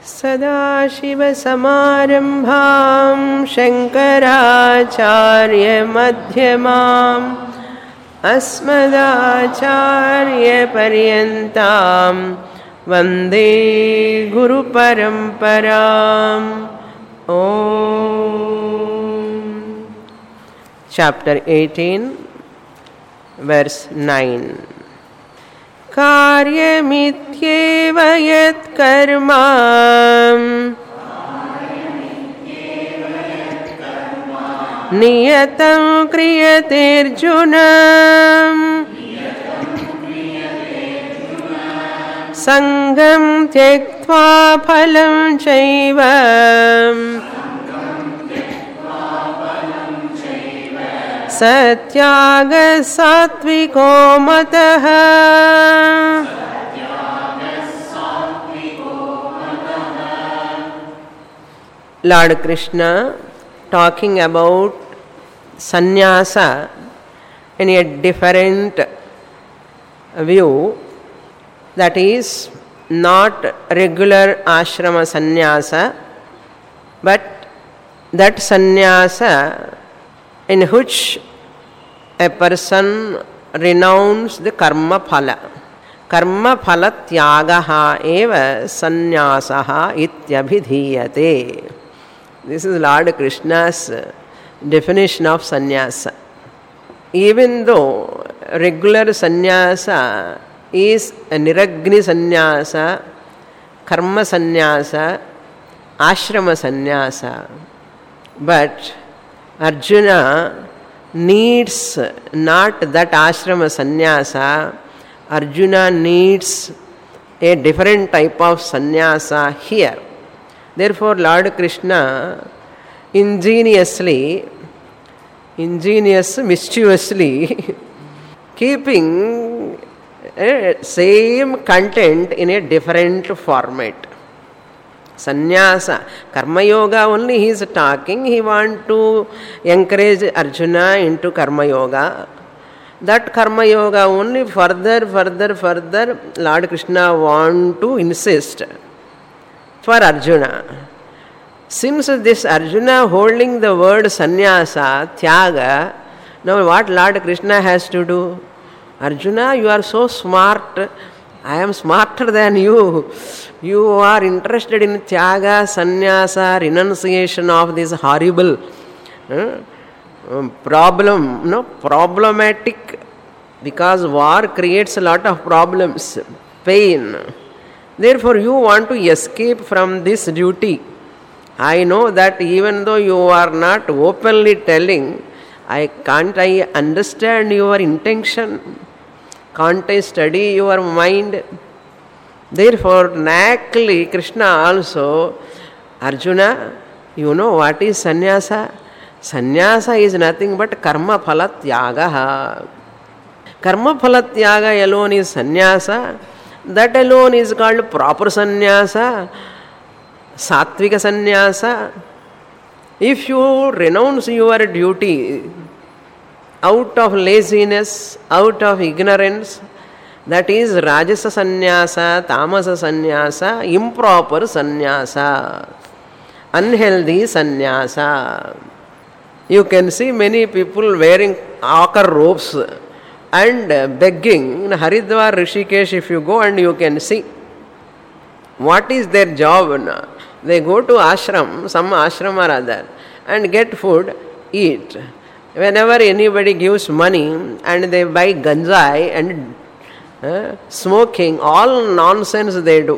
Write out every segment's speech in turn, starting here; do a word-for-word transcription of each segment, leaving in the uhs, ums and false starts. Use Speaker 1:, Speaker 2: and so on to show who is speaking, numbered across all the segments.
Speaker 1: सदाशिवसमारम्भां शङ्कराचार्यमध्यमाम् अस्मदाचार्यपर्यन्तां वन्दे गुरुपरम्पराम्. Om. Chapter eighteen, verse nine. कार्यमित्येव यत् कर्म नियतं क्रियतेऽर्जुन संगं त्यक्त्वा फलं चैव सत्यागः सात्विको मतः. Lord Krishna talking about sannyasa in a different view, that is not regular ashrama sannyasa, but that sannyasa in which a person renounced the karma phala. Karma phala tyagaha eva sannyasaha ityabhidhiyate. This is Lord Krishna's definition of sannyasa. Even though regular sannyasa is a niragni sannyasa, karma sannyasa, ashrama sannyasa, but Arjuna needs not that ashrama sannyasa. Arjuna needs a different type of sannyasa here. Therefore, Lord Krishna ingeniously, ingenious, mischievously keeping a same content in a different format. Sannyasa, Karma Yoga only he is talking. He want to encourage Arjuna into Karma Yoga. That Karma Yoga only further, further, further Lord Krishna want to insist for Arjuna. Since this Arjuna holding the word sannyasa, tyaga, now what Lord Krishna has to do? Arjuna, you are so smart. I am smarter than you. You are interested in tyaga, sannyasa, renunciation of this horrible uh, problem, no, problematic, because war creates a lot of problems, pain. Therefore, you want to escape from this duty. I know that even though you are not openly telling, I can't I understand your intention. Can't I study your mind? Therefore, naturally, Krishna also, Arjuna, you know what is sannyasa? Sannyasa is nothing but karma phala tyagaha. Karma phala tyaga alone is sannyasa. That alone is called proper sannyasa, sattvika sannyasa. If you renounce your duty out of laziness, out of ignorance, that is rajasa sannyasa, tamasa sannyasa, improper sannyasa, unhealthy sannyasa. You can see many people wearing akar robes and begging. In Haridwar, Rishikesh, if you go and you can see what is their job. They go to ashram, some ashram or other, and get food, eat. Whenever anybody gives money and they buy ganjai and uh, smoking, all nonsense they do.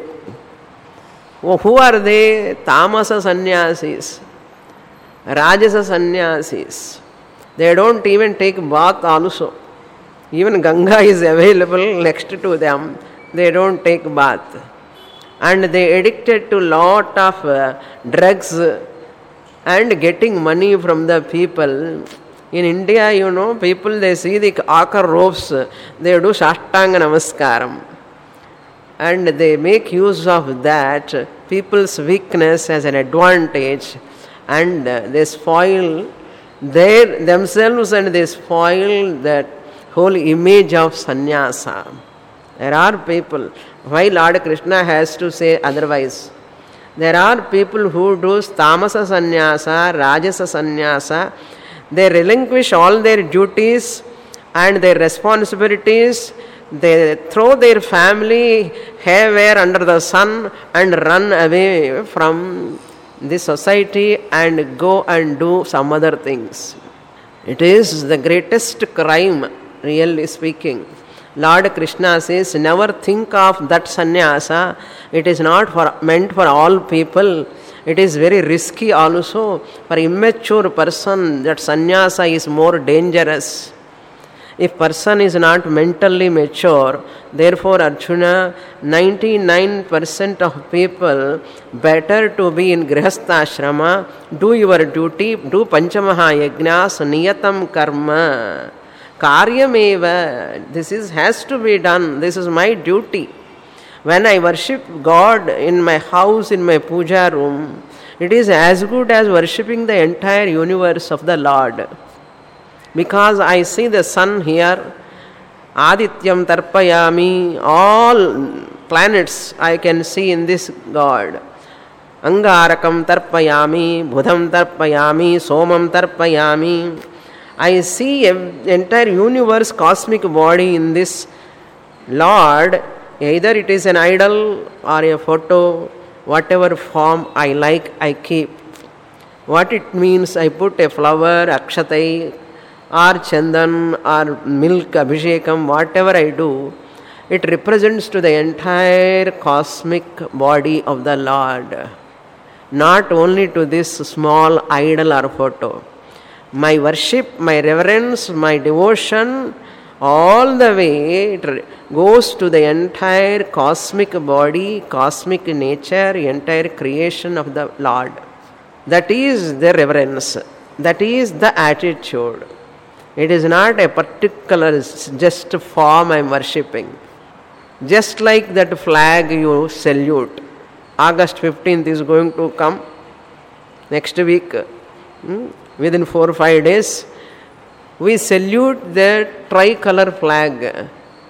Speaker 1: Oh, who are they? Tamasa sannyasis, Rajasa sannyasis. They don't even take bath also. Even Ganga is available next to them. They don't take bath. And they addicted to lot of uh, drugs and getting money from the people. In India, you know, people, they see the akar robes, they do Sashtanga Namaskaram. And they make use of that, people's weakness as an advantage, and they spoil their themselves and they spoil that whole image of sannyasa. There are people. Why Lord Krishna has to say otherwise? There are people who do tamasa sannyasa, rajasa sannyasa. They relinquish all their duties and their responsibilities. They throw their family haywire under the sun and run away from the society and go and do some other things. It is the greatest crime, really speaking. Lord Krishna says, never think of that sannyasa. It is not for, meant for all people. It is very risky also. For immature person, that sannyasa is more dangerous. If person is not mentally mature, therefore Arjuna, ninety-nine percent of people better to be in grihastha ashrama, do your duty, do panchamaha yajnas, niyatam karma. Karyameva, this is has to be done. This is my duty. When I worship God in my house, in my puja room, it is as good as worshipping the entire universe of the Lord. Because I see the sun here, Adityam Tarpayami, all planets I can see in this God. Angarakam Tarpayami, Budham Tarpayami, Somam Tarpayami. I see the entire universe, cosmic body in this Lord. Either it is an idol or a photo, whatever form I like, I keep. What it means, I put a flower, akshatai, or chandan, or milk, abhishekam, whatever I do, it represents to the entire cosmic body of the Lord. Not only to this small idol or photo. My worship, my reverence, my devotion, all the way it goes to the entire cosmic body, cosmic nature, entire creation of the Lord. That is the reverence. That is the attitude. It is not a particular just form I am worshipping. Just like that flag you salute. August fifteenth is going to come next week. Hmm? Within four or five days, we salute the tricolor flag.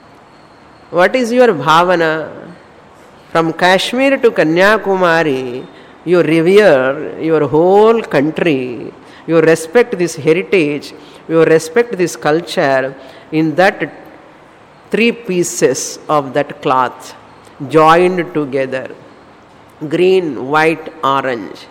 Speaker 1: What is your bhavana? From Kashmir to Kanyakumari, you revere your whole country, you respect this heritage, you respect this culture in that three pieces of that cloth joined together. Green, white, orange.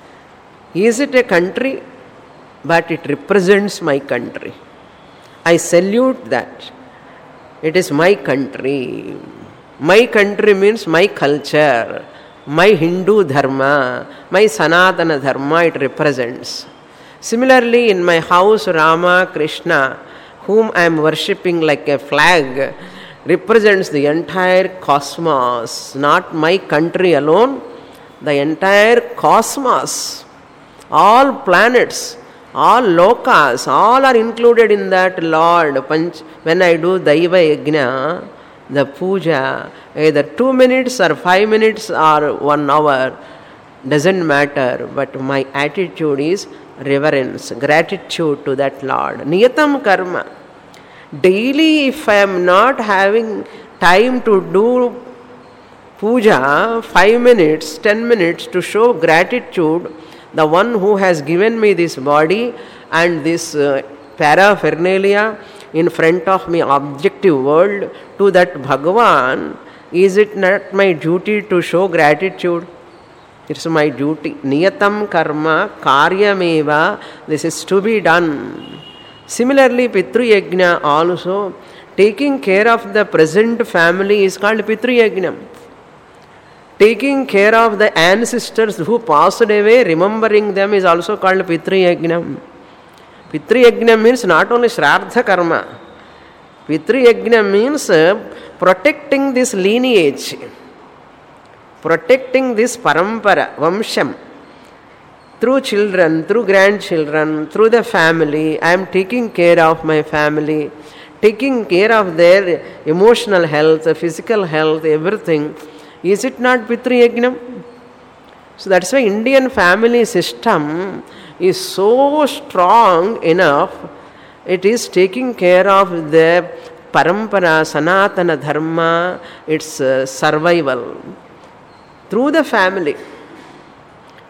Speaker 1: Is it a country? But it represents my country. I salute that. It is my country. My country means my culture, my Hindu dharma, my Sanatana dharma it represents. Similarly, in my house, Rama, Krishna, whom I am worshipping like a flag, represents the entire cosmos, not my country alone, the entire cosmos, all planets. All lokas, all are included in that Lord. When I do Daiva Yajna, the puja, either two minutes or five minutes or one hour, doesn't matter. But my attitude is reverence, gratitude to that Lord. Niyatam karma. Daily, if I am not having time to do puja, five minutes, ten minutes to show gratitude, the one who has given me this body and this uh, paraphernalia in front of me, objective world, to that Bhagavan, is it not my duty to show gratitude? It's my duty. Niyatam karma karyameva, this is to be done. Similarly, Pitru Yajna also, taking care of the present family is called Pitru Yajnam. Taking care of the ancestors who passed away, remembering them is also called Pitru Yajnam. Pitru Yajnam means not only Shraddha Karma. Pitru Yajnam means uh, protecting this lineage, protecting this parampara, vamsham. Through children, through grandchildren, through the family, I am taking care of my family, taking care of their emotional health, physical health, everything. Is it not Pitru Yajnam? So that's why Indian family system is so strong enough. It is taking care of the parampara, sanatana dharma, its uh, survival through the family.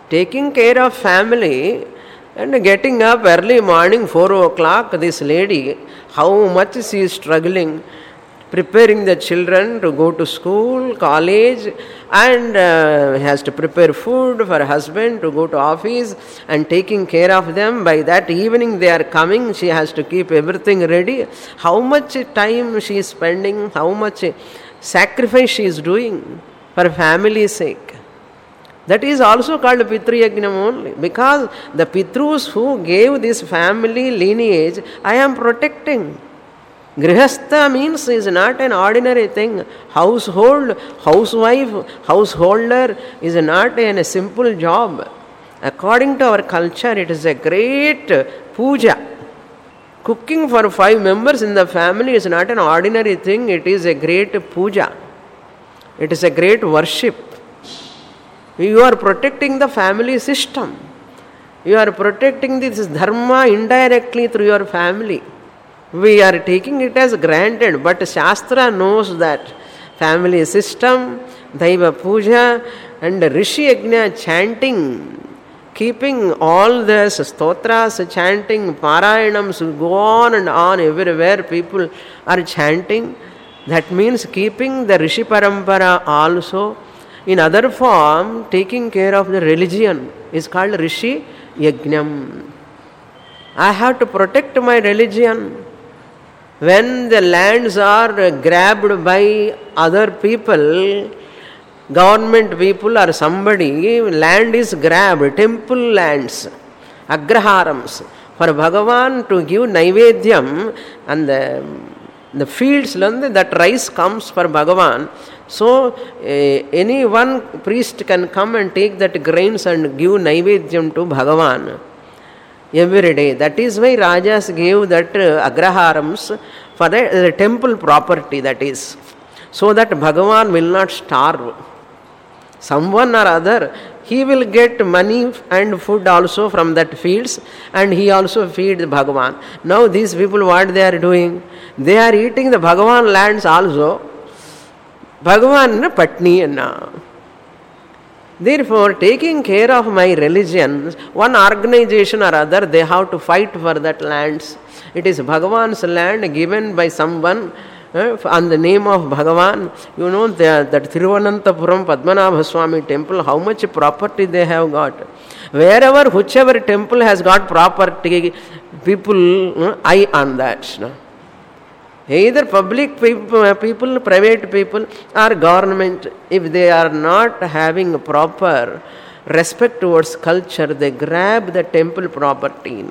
Speaker 1: taking care of family and getting up early morning, four o'clock, this lady, how much she is struggling, preparing the children to go to school, college, and uh, has to prepare food for her husband to go to office and taking care of them. By that evening they are coming, she has to keep everything ready. How much time she is spending, how much sacrifice she is doing for family's sake. That is also called Pitru Yajnam only, because the Pitrus who gave this family lineage, I am protecting. Grihastha means is not an ordinary thing. Household, housewife, householder is not a simple job. According to our culture, it is a great puja. Cooking for five members in the family is not an ordinary thing. It is a great puja. It is a great worship. You are protecting the family system. You are protecting this dharma indirectly through your family. We are taking it as granted, but Shastra knows that family system, Daiva Puja, and Rishi Yajna chanting, keeping all the stotras, chanting, Parayanams go on and on everywhere people are chanting. That means keeping the Rishi Parampara also. In other form, taking care of the religion is called Rishi Yajnam. I have to protect my religion. When the lands are grabbed by other people, government people or somebody, land is grabbed, temple lands, agraharams, for Bhagavan to give Naivedyam, and the, the fields, that rice comes for Bhagavan. So, uh, any one priest can come and take that grains and give Naivedyam to Bhagavan every day. That is why Rajas gave that uh, agraharams for the uh, temple property, that is, so that Bhagavan will not starve. Someone or other, he will get money and food also from that fields, and he also feeds Bhagavan. Now these people, what they are doing? They are eating the Bhagavan lands also. Bhagavan na patni na. Therefore, taking care of my religion, one organization or other, they have to fight for that lands. It is Bhagavan's land given by someone uh, on the name of Bhagavan. You know the, that Thiruvananthapuram Padmanabha Swami temple, how much property they have got. Wherever, whichever temple has got property, people uh, eye on that. No? Either public people, people, private people, or government, if they are not having proper respect towards culture, they grab the temple property.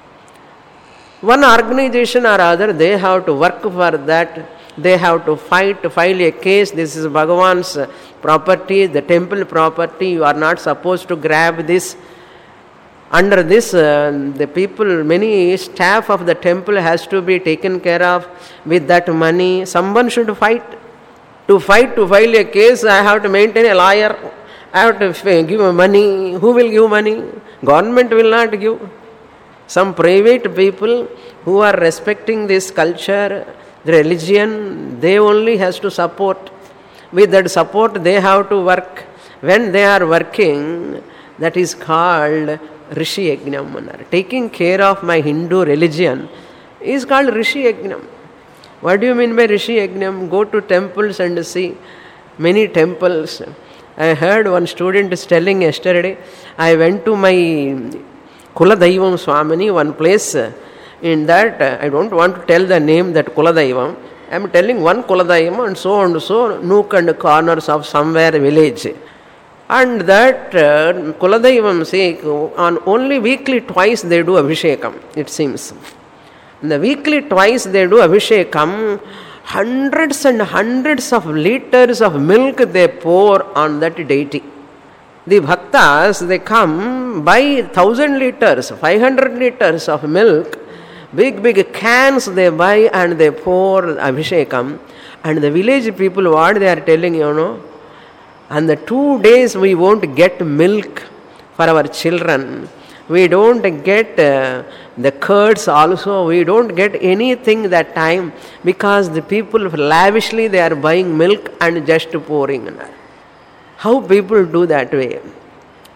Speaker 1: One organization or other, they have to work for that. They have to fight, to file a case. This is Bhagavan's property, the temple property. You are not supposed to grab this. Under this, uh, the people, many staff of the temple has to be taken care of with that money. Someone should fight. To fight, to file a case, I have to maintain a lawyer. I have to give money. Who will give money? Government will not give. Some private people who are respecting this culture, the religion, they only has to support. With that support, they have to work. When they are working, that is called Rishi Yajnam. Taking care of my Hindu religion is called Rishi Yajnam. What do you mean by Rishi Yajnam? Go to temples and see many temples. I heard one student is telling yesterday, I went to my Kuladaivam Swamini, one place. In that, I don't want to tell the name, that Kuladaivam. I am telling one Kuladaivam and so and so, nook and corners of somewhere village. And that uh, Kuladaivam say, on only weekly twice they do Abhishekam, it seems. And the weekly twice they do Abhishekam, hundreds and hundreds of liters of milk they pour on that deity. The bhaktas, they come by thousand liters, five hundred liters of milk, big big cans they buy and they pour Abhishekam. And the village people, what they are telling, you know, and the two days we won't get milk for our children. We don't get uh, the curds also. We don't get anything that time because the people lavishly they are buying milk and just pouring. How people do that way?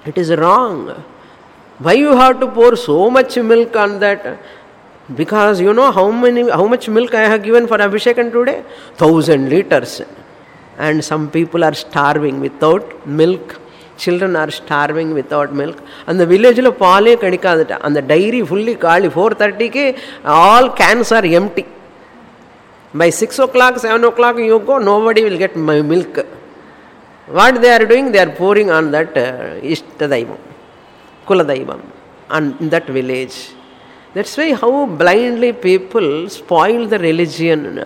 Speaker 1: It is wrong. Why you have to pour so much milk on that? Because you know how many, how much milk I have given for Abhishekan today? Thousand liters. And some people are starving without milk. Children are starving without milk. And the village lo paale kadikadata. And the dairy fully kali. four thirty ke all cans are empty. By six o'clock, seven o'clock you go, nobody will get my milk. What they are doing? They are pouring on that uh, Ishtadaivam, Kuladaivam, and in that village. That's why how blindly people spoil the religion.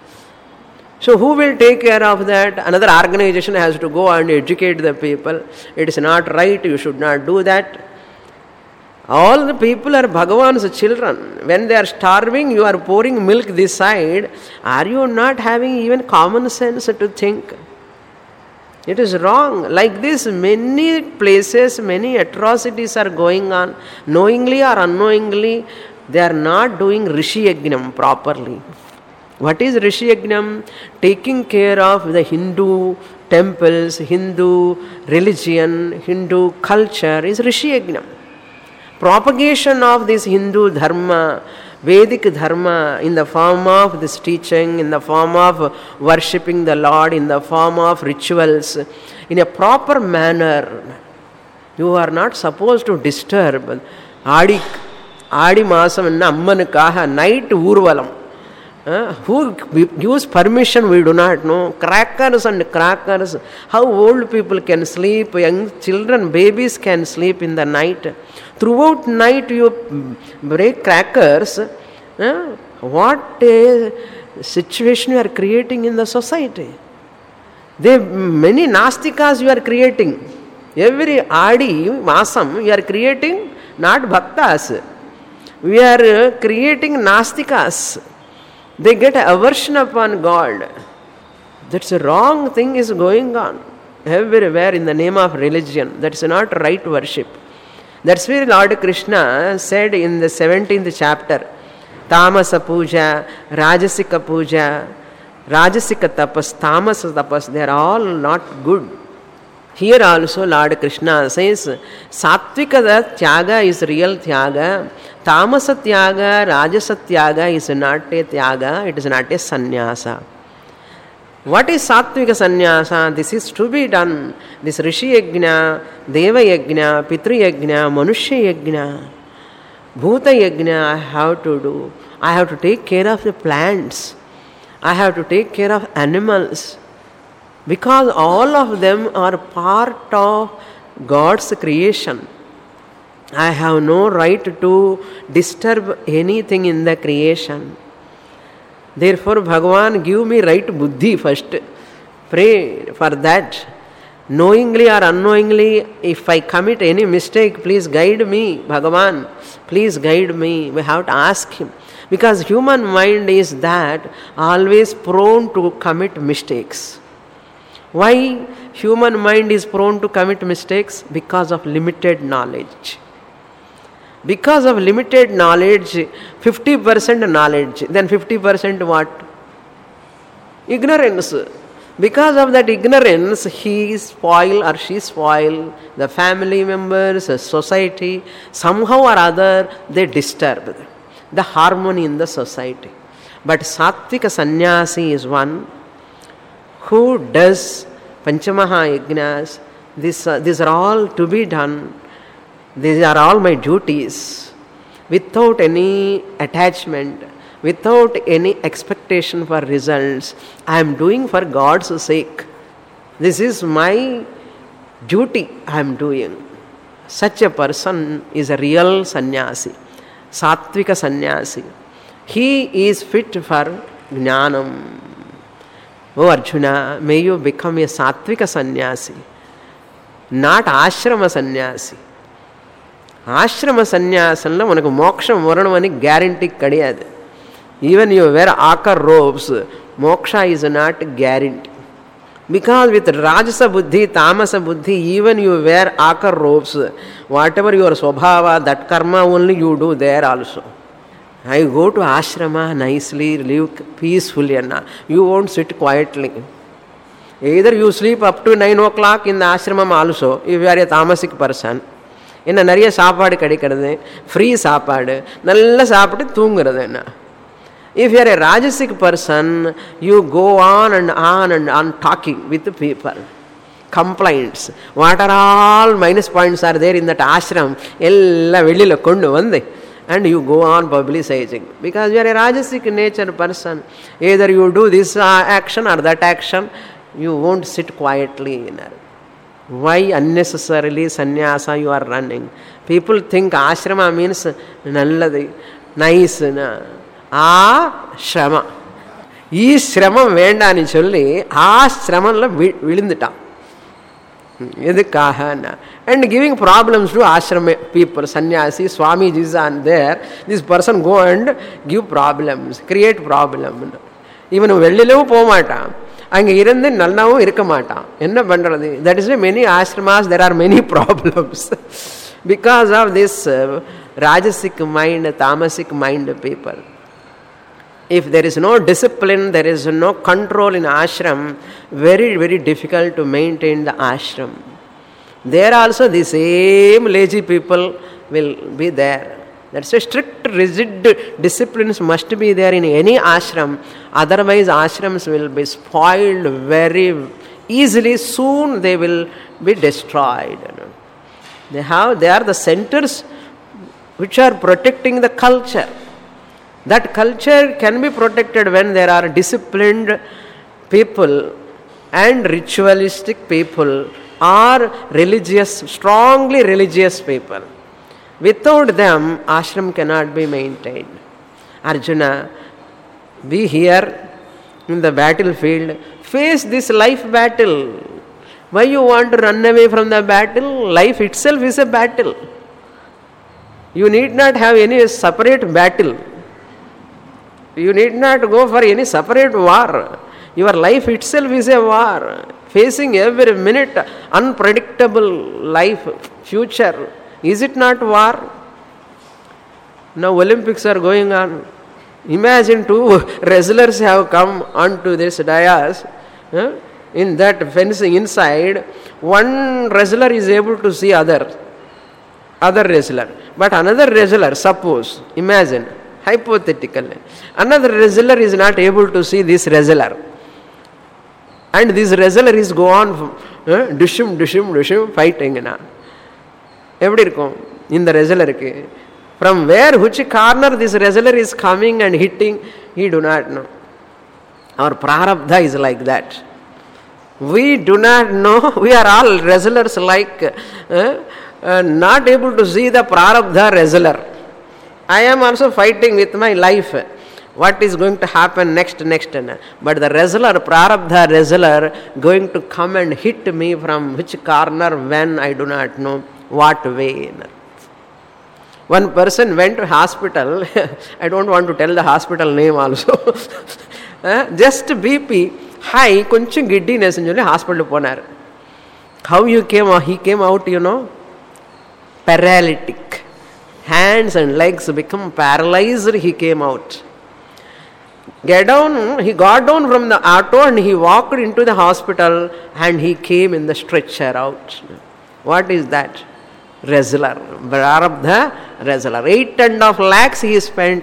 Speaker 1: So who will take care of that? Another organization has to go and educate the people. It is not right, you should not do that. All the people are Bhagavan's children. When they are starving, you are pouring milk this side. Are you not having even common sense to think? It is wrong. Like this, many places, many atrocities are going on. Knowingly or unknowingly, they are not doing Rishi Yajnam properly. What is Rishi Yajnam? Taking care of the Hindu temples, Hindu religion, Hindu culture is Rishi Yajnam. Propagation of this Hindu dharma, Vedic dharma in the form of this teaching, in the form of worshipping the Lord, in the form of rituals, in a proper manner. You are not supposed to disturb. Adi, Adi Masam and Ammanakaha, night Urvalam. Uh, who gives permission, we do not know. Crackers and crackers. How old people can sleep, young children, babies can sleep in the night. Throughout night you break crackers. Uh, what a situation you are creating in the society. They, many nastikas you are creating. Every Adi, Masam, you are creating not bhaktas. We are creating nastikas. They get aversion upon God. That's a wrong thing is going on everywhere in the name of religion. That's not right worship. That's why Lord Krishna said in the seventeenth chapter, Tamasa puja, Rajasika puja, Rajasika tapas, Tamasa tapas, they are all not good. Here also Lord Krishna says, Sattvika tyaga is real tyaga, Tamasa tyaga, Rajasa tyaga is not a tyaga, it is not a sannyasa. What is Sattvika sannyasa? This is to be done. This Rishi Yajna, Deva Yajna, Pitru Yajna, Manushya Yajna, Bhuta Yajna I have to do. I have to take care of the plants. I have to take care of animals. Because all of them are part of God's creation. I have no right to disturb anything in the creation. Therefore, Bhagavan, give me right buddhi first. Pray for that. Knowingly or unknowingly, if I commit any mistake, please guide me, Bhagavan. Please guide me. We have to ask him. Because human mind is that always prone to commit mistakes. Why human mind is prone to commit mistakes? Because of limited knowledge. Because of limited knowledge, fifty percent knowledge, then fifty percent what? Ignorance. Because of that ignorance, he spoil or she spoil the family members, the society. Somehow or other, they disturb the harmony in the society. But Sattvika Sannyasi is one who does Panchamaha Yajnas. This, uh, these are all to be done. These are all my duties. Without any attachment, without any expectation for results. I am doing for God's sake. This is my duty I am doing. Such a person is a real sannyasi. Sattvika sannyasi. He is fit for jnanam. Oh Arjuna, may you become a Sattvika sannyasi, not ashrama sannyasi. Ashrama sannyasanla manaku moksham varanam ani guarantee kadiyadu. Even you wear akar robes, moksha is not guarantee. Because with Rajasa buddhi, Tamasa buddhi, even you wear akar robes, whatever your swabhava, that karma only you do there also. I go to ashrama nicely, live peacefully, and you won't sit quietly. Either you sleep up to nine o'clock in the ashramam also, if you are a tamasic person. என்ன நிறைய சாப்பாடு கிடைக்கிறது, free சாப்பாடு, நல்லா சாப்பிட்டு தூங்குறது என்ன. If you are a rajasic person, you go on and on and on talking with the people. Complaints. What are all minus points are there in that ashram? எல்லாம் வெளியில் கொண்டு வந்து and you go on publicizing. Because you are a rajasic nature person. Either you do this action or that action, you won't sit quietly in it. Why unnecessarily sannyasa you are running? People think ashrama means nalladu, nice na. Ah, shrama. Ee shramam vendani solli aa shramanla vilindittan. Edukkaga na. And giving problems to ashram people, sannyasi, swamijis are there. This person go and give problems, create problem. Even vellilevu pomata. அங்கே இருந்து நல்லாவும் இருக்க மாட்டான். என்ன பண்ணுறது? That is why many ashramas there are many problems because of this uh, rajasic mind, tamasic mind people. If there is no discipline, there is no control in ashram, very very difficult to maintain the ashram. There also the same lazy people will be there. That's a strict, rigid disciplines must be there in any ashram. Otherwise, ashrams will be spoiled very easily. Soon they will be destroyed. They have, they are the centers which are protecting the culture. That culture can be protected when there are disciplined people and ritualistic people or religious, strongly religious people. Without them, ashram cannot be maintained. Arjuna, be here in the battlefield. Face this life battle. Why you want to run away from the battle? Life itself is a battle. You need not have any separate battle. You need not go for any separate war. Your life itself is a war. Facing every minute unpredictable life, future. Is it not war? Now Olympics are going on. Imagine two wrestlers have come onto this dais. Eh? In that fencing inside, one wrestler is able to see other, other wrestler. But another wrestler, suppose, imagine, hypothetically, another wrestler is not able to see this wrestler. And this wrestler is go on, eh? dushum, dushum, dushum, fighting. Na. எப்படி இருக்கும் இந்த ரெசலருக்கு? From where, which corner this wrestler is coming and hitting, he do not know. Our prarabdha is like that. We do not know. We are all wrestlers like uh, uh, not able to see the prarabdha wrestler. I am also fighting with my life. What is going to happen next, next. But the wrestler, prarabdha wrestler, going to come and hit me from which corner, when, I do not know. What way? One person went to hospital. I don't want to tell the hospital name also. Just B P high, koncham giddiness in hospital ponar. How you came out? He came out, you know, paralytic. Hands and legs become paralyzed. He came out. Get down. He got down from the auto and he walked into the hospital and he came in the stretcher out. What is that? Wrestler, prarabdha wrestler. Eight and a half lakhs he spent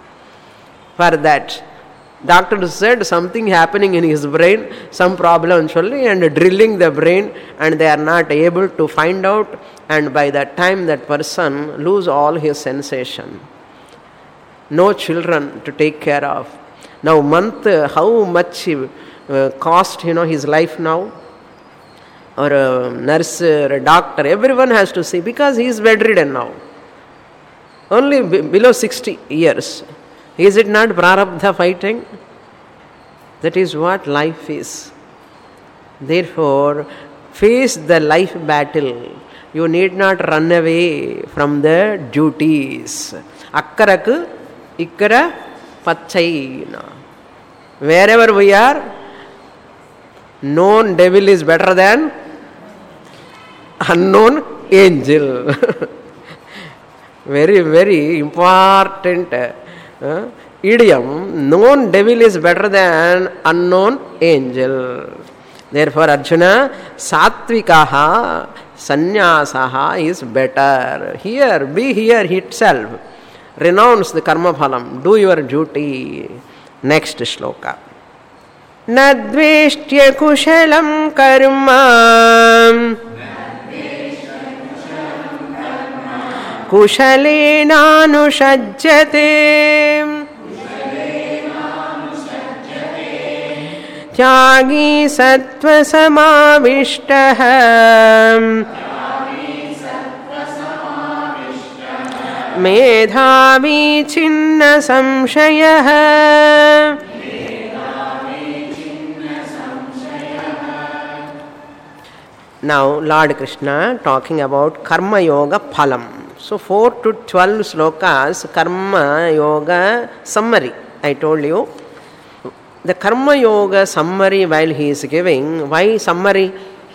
Speaker 1: for that. Doctor said something happening in his brain, some problem actually, and drilling the brain, and they are not able to find out, and by that time that person lose all his sensation. No children to take care of. Now month, how much uh, cost, you know, his life now? Or a nurse or a doctor, everyone has to see, because he is bedridden now. Only b- below sixty years. Is it not prarabdha fighting? That is what life is. Therefore, face the life battle. You need not run away from the duties. Akkaraku, ikkara, pachai. Wherever we are, known devil is better than unknown angel. Very, very important uh, idiom. Known devil is better than unknown angel. Therefore, Arjuna, Satvikaha Sannyasaha is better. Here, be here itself. Renounce the karma phalam. Do your duty. Next shloka. Nadveshtya kushalam karma kushalena anushajyate त्यागी सत्व समाविष्टः मेधावी छिन्न संशयः. Now Lord Krishna talking about Karma Yoga Phalam. So four to twelve slokas Karma Yoga summary. I told you. The Karma Yoga summary while he is giving, why summary?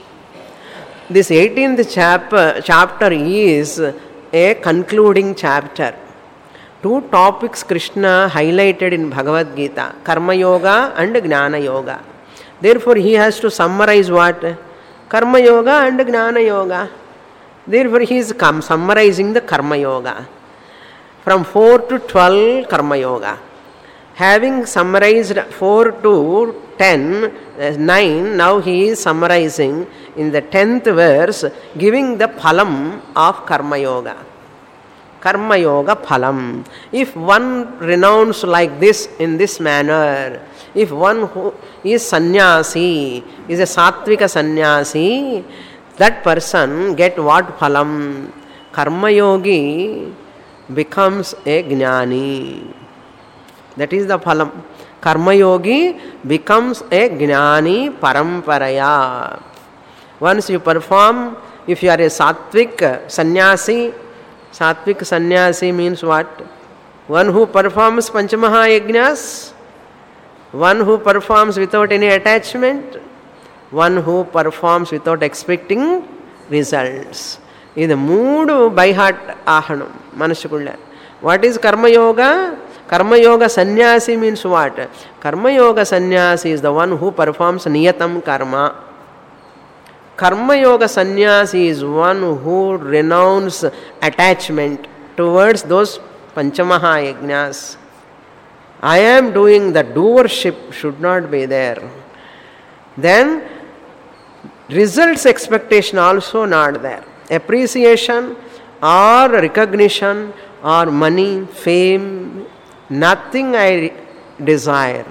Speaker 1: This eighteenth chapter, chapter is a concluding chapter. Two topics Krishna highlighted in Bhagavad Gita, Karma Yoga and Jnana Yoga. Therefore he has to summarize what? Karma Yoga and Jnana Yoga. Therefore he is summarizing the Karma Yoga. From four to twelve Karma Yoga. Having summarized four to ten, nine, now he is summarizing in the tenth verse, giving the phalam of Karma Yoga. Karma Yoga phalam. If one renounce like this, in this manner, if one who is sannyasi, is a sattvika sannyasi, that person get what phalam? Karma yogi becomes a jnani. That is the phalam. Karma yogi becomes a jnani paramparaya. Once you perform, if you are a satvik sannyasi, satvik sannyasi means what? One who performs panchamaha yajnas, one who performs without any attachment, one who performs without expecting results. In the mood by heart ahanam, manashukulla. What is karma yoga? Karma Yoga Sannyasi means what? Karma Yoga Sannyasi is the one who performs niyatam karma. Karma Yoga Sannyasi is one who renounces attachment towards those Panchamaha Yajnas. I am doing the doership should not be there. Then results expectation also not there. Appreciation or recognition or money, fame, nothing I desire.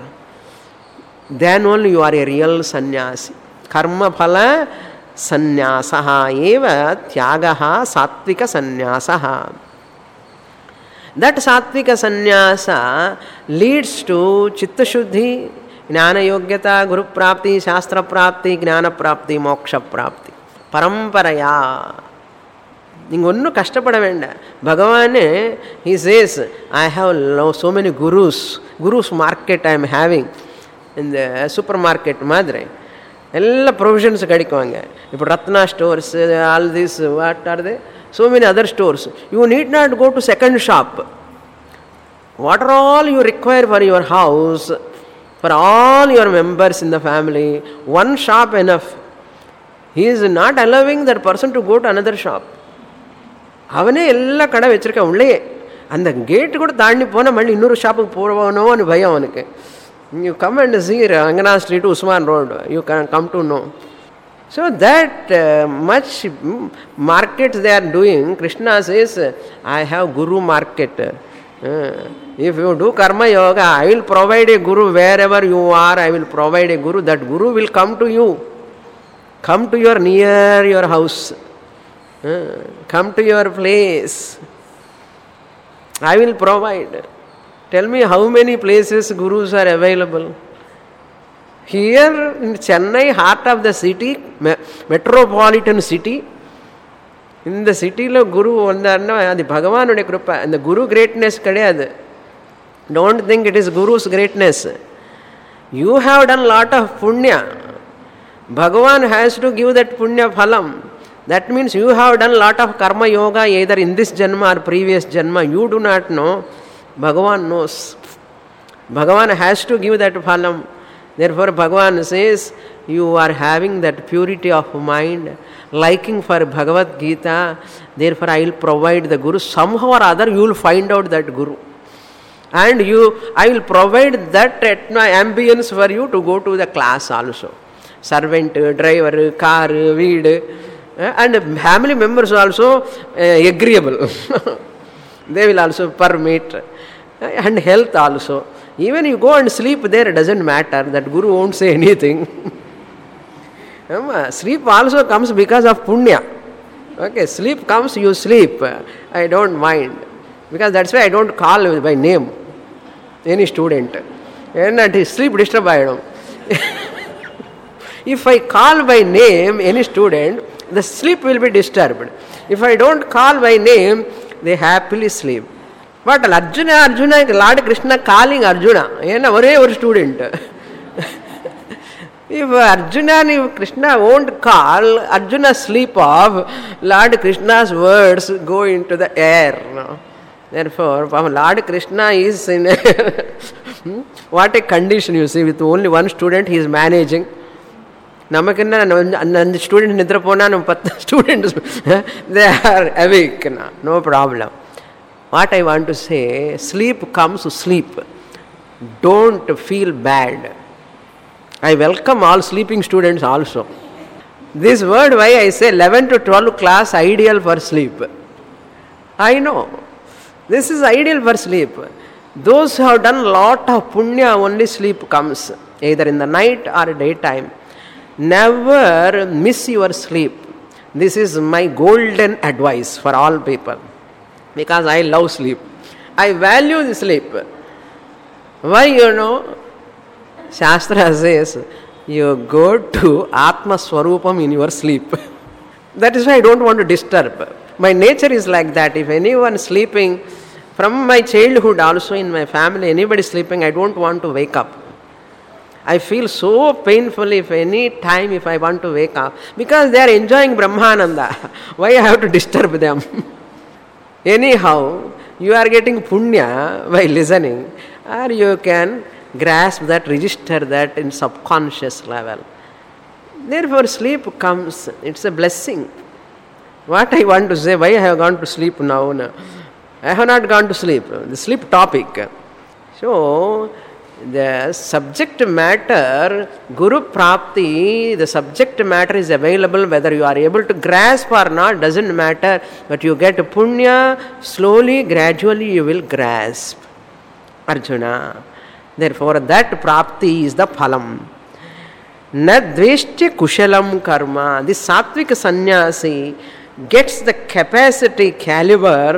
Speaker 1: Then only you are a real sannyasi. Karma phala sannyasaha eva tyagaha sattvika sannyasaha. That sattvika sannyasa leads to chitta shuddhi, jnana yogyata, guru prapti, shastra prapti, jnana prapti, moksha prapti. Paramparaya. Ningonnu kashtapada venda. Bhagavan, he says, I have so many gurus. Gurus market I am having in the supermarket madre. All provisions kadikuvanga. If Ratna stores, all these, what are they? So many other stores. You need not go to second shop. What are all you require for your house, for all your members in the family, one shop enough. He is not allowing that person to go to another shop. அவனே எல்லா கடை வச்சிருக்க உள்ளே அந்த கேட்டு கூட தாண்டி போனால் மறுபடியும் இன்னொரு ஷாப்புக்கு போகணும்னு பயம் அவனுக்கு. You come and see Ranganath street Usman road you can come to know. So that much markets they are doing. Krishna says I have guru market. If you do karma yoga I will provide a guru wherever you are. I will provide a guru. That guru will come to you, come to your near your house. Uh, come to your place. I will provide. Tell me how many places gurus are available. Here in Chennai, heart of the city, me- metropolitan city, in the city lo guru vandarna adi bhagavanode kripa. And the guru greatness kadiyadu. Don't think it is guru's greatness. You have done lot of punya. Bhagavan has to give that punya phalam. That means you have done lot of karma yoga either in this janma or previous janma. You do not know. Bhagavan knows. Bhagavan has to give that phalam. Therefore, Bhagavan says, you are having that purity of mind, liking for Bhagavad Gita, therefore I will provide the Guru. Somehow or other you will find out that Guru. And you, I will provide that ambience for you to go to the class also. Servant, driver, car, weed, and family members also uh, agreeable. They will also permit. And health also. Even you go and sleep there, it doesn't matter. That Guru won't say anything. Sleep also comes because of punya. Okay, sleep comes, you sleep. I don't mind. Because that's why I don't call by name any student. And his sleep disturb I don't. If I call by name any student, the sleep will be disturbed. If I don't call by name, they happily sleep. But Arjuna, Arjuna, Lord Krishna calling Arjuna, one student. If Arjuna and if Krishna won't call, Arjuna sleep off, Lord Krishna's words go into the air. No? Therefore, Lord Krishna is in a what a condition you see, with only one student he is managing. Namakana student nidrapona, students they are awake, no problem. What I want to say, sleep comes to sleep. Don't feel bad. I welcome all sleeping students also. This word why I say eleven to twelve class ideal for sleep. I know. This is ideal for sleep. Those who have done lot of punya, only sleep comes. Either in the night or daytime. Never miss your sleep. This is my golden advice for all people. Because I love sleep. I value the sleep. Why, you know? Shastra says, you go to Atma Swarupam in your sleep. That is why I don't want to disturb. My nature is like that. If anyone sleeping, from my childhood also in my family, anybody sleeping, I don't want to wake up. I feel so painful if any time if I want to wake up. Because they are enjoying Brahmananda. Why I have to disturb them? Anyhow, you are getting punya by listening, or you can grasp that, register that in subconscious level. Therefore, sleep comes. It's a blessing. What I want to say, why I have gone to sleep now? No? I have not gone to sleep. The sleep topic. So, the subject matter, Guru Prapti, the subject matter is available, whether you are able to grasp or not, doesn't matter. But you get punya, slowly, gradually you will grasp. Arjuna. Therefore, that Prapti is the phalam. Na dveshti kushalam karma. This sattvic sannyasi gets the capacity, caliber,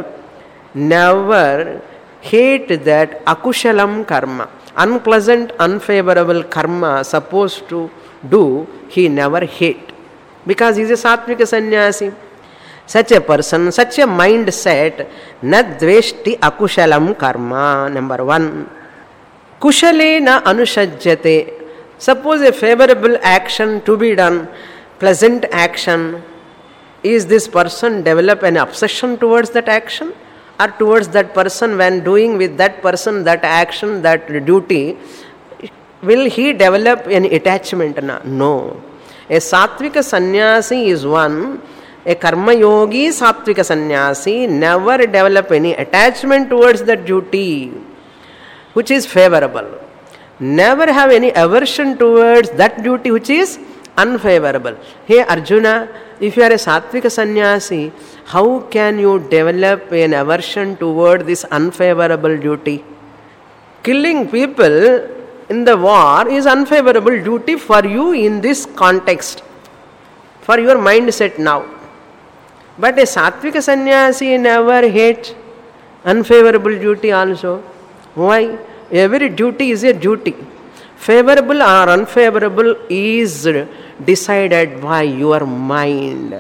Speaker 1: never hate that akushalam karma. Unpleasant, unfavorable karma supposed to do, he never hate. Because he is a sattvic sannyasi. Such a person, such a mindset, na dveshti akushalam karma. Number one. Kushale na anushajyate. Suppose a favorable action to be done, pleasant action. Is this person develop an obsession towards that action? Or towards that person, when doing with that person that action, that duty, will he develop an attachment? No. A sattvic sannyasi is one. A karma yogi sattvic sannyasi never develop any attachment towards that duty which is favorable. Never have any aversion towards that duty which is unfavorable. Hey Arjuna, if you are a sattvic sannyasi, how can you develop an aversion toward this unfavorable duty? Killing people in the war is unfavorable duty for you in this context, for your mindset now. But a sattvic sannyasi never hates unfavorable duty also. Why? Every duty is a duty. Favorable or unfavorable is decided by your mind.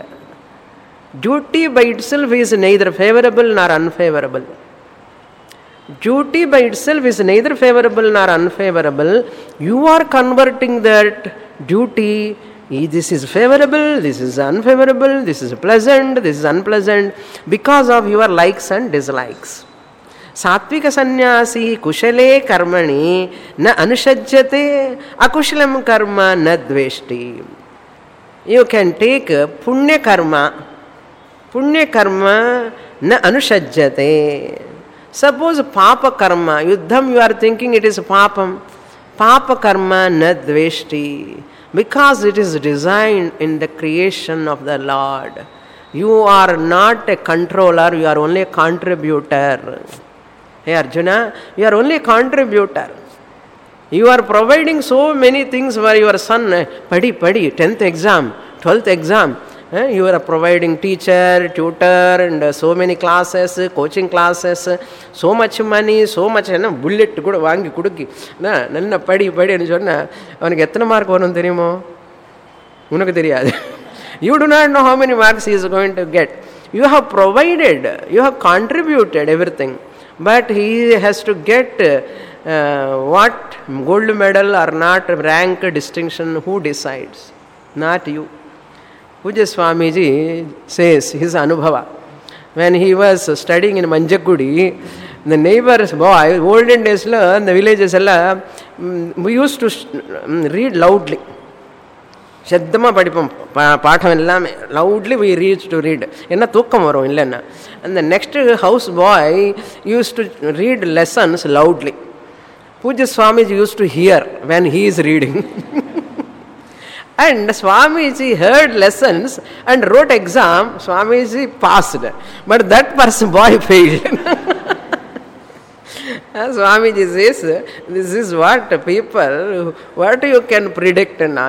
Speaker 1: Duty by itself is neither favorable nor unfavorable. Duty by itself is neither favorable nor unfavorable. You are converting that duty. This is favorable, this is unfavorable, this is pleasant, this is unpleasant, because of your likes and dislikes. Satvika sannyasi kushale karmani na anushajyate akushalam karma na dveshti. You can take punya karma, punya karma na anushajyate. Suppose papa karma, yuddham you are thinking it is papam, papa karma na dveshti, because it is designed in the creation of the Lord. You are not a controller, you are only a contributor. Hey Arjuna, you are only a contributor. You are providing so many things for your son. Padi, padi, tenth exam, twelfth exam. You are providing teacher, tutor, and so many classes, coaching classes, so much money, so much bullet kuda vaangi kudukki. Na nanna padi padi nu sonna avanukku ethana mark varum theriyumo? Unakku theriyadu. You do not know how many marks he is going to get. You have provided, you have contributed everything. But he has to get uh, what? Gold medal or not, rank, distinction, who decides? Not you. Puja Swamiji says his anubhava. When he was studying in Manjakudi, the neighbor's boy, olden days, in the villages, we used to read loudly. Shaddama padipam, paatham ellame, loudly we reached to read. Enna thookam varum illenna. And the next house boy used to read lessons loudly. Puja Swamiji used to hear when he is reading. And Swamiji heard lessons and wrote exam. Swamiji passed, but that person boy failed. Swamiji says, this is what people, what you can predict now.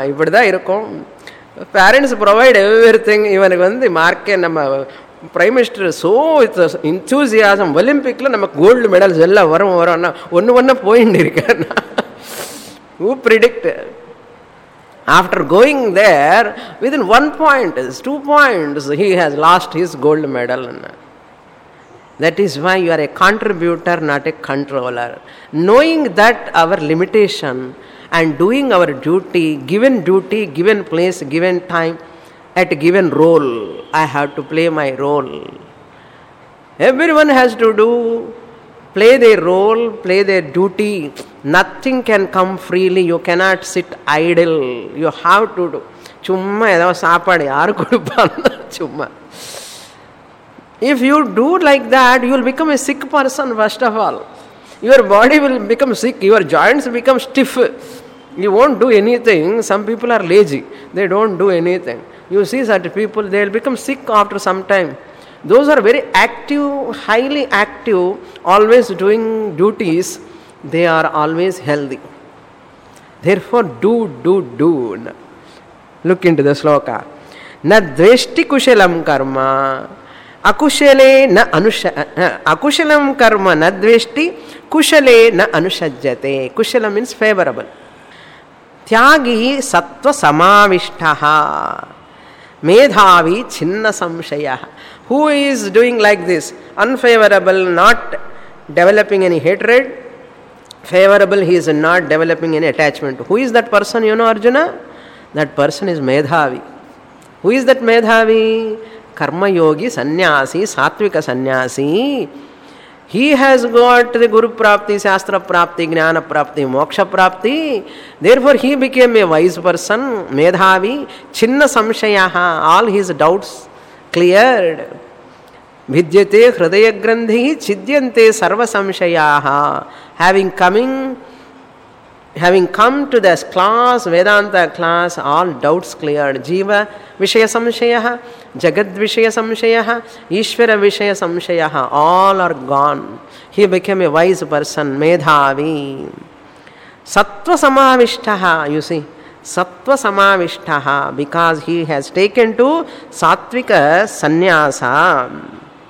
Speaker 1: Parents provide everything. Even when the mark nama Prime Minister so with enthusiasm, Olympic la namak gold medals ella varum varum one one point irukka. Who predict? After going there, within one point, two points, he has lost his gold medal. That is why you are a contributor, not a controller. Knowing that our limitation and doing our duty, given duty, given place, given time, at a given role, I have to play my role. Everyone has to do, play their role, play their duty. Nothing can come freely. You cannot sit idle. You have to do. Chumma edho saapadu yaru kodupana chumma. If you do like that, you will become a sick person first of all. Your body will become sick. Your joints become stiff. You won't do anything. Some people are lazy. They don't do anything. You see such people, they will become sick after some time. Those are very active, highly active, always doing duties. They are always healthy. Therefore, do, do, do. Look into the sloka. Na dveshti kushalam karma. Akushale na anusha. Akushalam karma na dveshti. Kushale na anushajyate. Kushala means favorable. Tyagi sattva samavishtaha. Medhavi chinna samshaya. Who is doing like this? Unfavorable, not developing any hatred. Favorable, he is not developing any attachment. Who is that person, you know, Arjuna? That person is Medhavi. Who is that Medhavi? Karma yogi, sannyasi, satvika sannyasi. He has got the Guru Prapti, Shastra Prapti, Jnana Prapti, Moksha Prapti. Therefore, he became a wise person, Medhavi, Chinna Samshayaha, all his doubts cleared. Vidyate Hridaya Grandhi, Chidyante Sarva Samshayaha. Having coming, having come to this class, Vedanta class, all doubts cleared. Jiva Vishaya Samshayaha, Jagad Vishaya Samshayaha, Ishvara Vishaya Samshayaha, all are gone. He became a wise person, Medhavi. Sattva Samavishtaha, you see, Sattva Samavishtaha, because he has taken to Sattvika Sannyasa.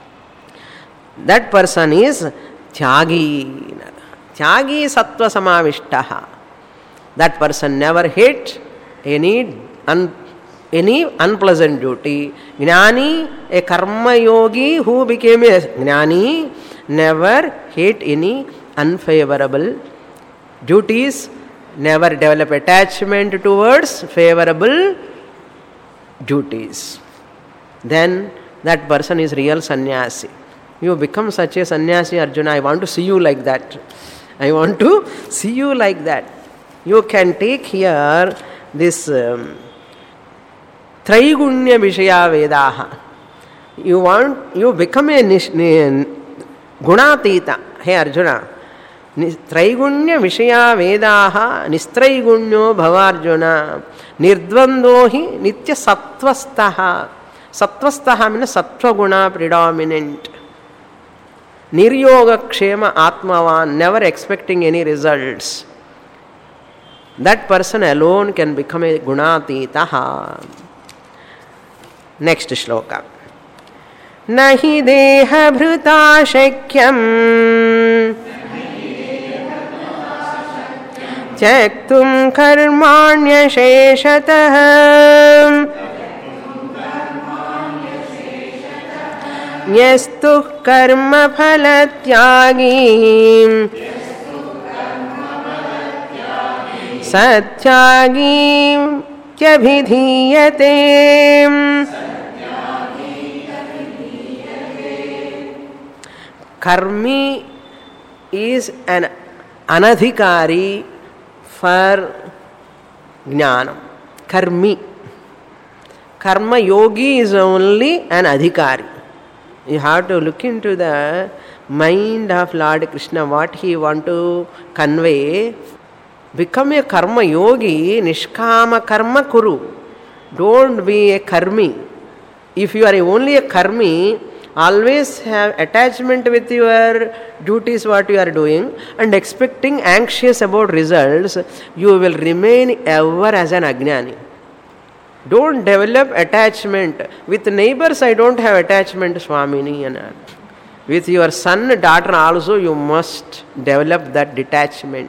Speaker 1: That person is Tyagi. Tyagi Sattva Samavishtaha. That person never hate any un, any unpleasant duty. Jnani, a karma yogi who became a jnani, never hate any unfavorable duties, never develop attachment towards favorable duties. Then that person is real sannyasi. You become such a sannyasi, Arjuna. I want to see you like that. I want to see you like that. You can take here this um, Traigunya Vishaya Vedaha. You want, you become a nish, Gunatita. Hey Arjuna. Traigunya Vishaya Vedaha Nistraigunya Bhavarjuna Nirdvandohi Nitya Sattvastaha. Sattvastaha means Sattva Guna predominant. Niryoga Kshema Atmavan, never expecting any results. That person alone can become a Gunatitaha. Next shloka. Nahi deha bhrita shakyam Tyaktum karmanya sheshatah Yastu karma phalatyagi Satyagi kyabhidhiyate. Karmi is an anadhikari for jnanam. Karmi. Karma yogi is only an adhikari. You have to look into the mind of Lord Krishna, what he want to convey. Become a karma yogi, nishkama karma kuru. Don't be a karmi. If you are only a karmi, always have attachment with your duties, what you are doing, and expecting, anxious about results, you will remain ever as an ajnani. Don't develop attachment. With neighbors, I don't have attachment, Swamini. With your son, daughter also, you must develop that detachment.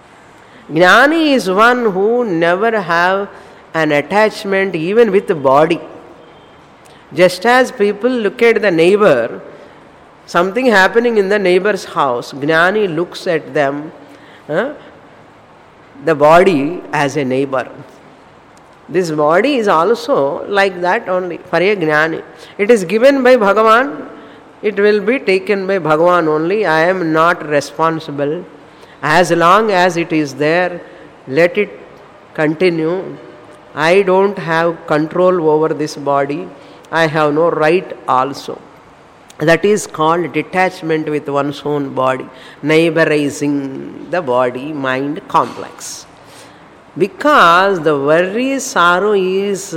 Speaker 1: Jnani is one who never have an attachment even with the body. Just as people look at the neighbor, something happening in the neighbor's house, Jnani looks at them, huh, the body as a neighbor. This body is also like that only for a Jnani. It is given by Bhagavan. It will be taken by Bhagavan only. I am not responsible. As long as it is there, let it continue. I don't have control over this body. I have no right also. That is called detachment with one's own body. Neighborizing the body, mind complex. Because the worry, sorrow is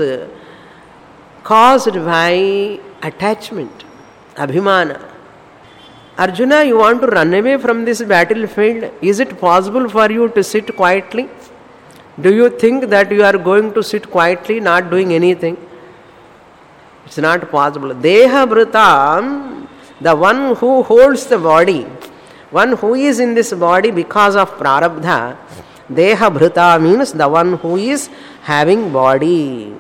Speaker 1: caused by attachment, abhimana. Arjuna, you want to run away from this battlefield? Is it possible for you to sit quietly? Do you think that you are going to sit quietly, not doing anything? It's not possible. Deha Bhritam, the one who holds the body, one who is in this body because of prarabdha, Deha Bhrita means the one who is having body.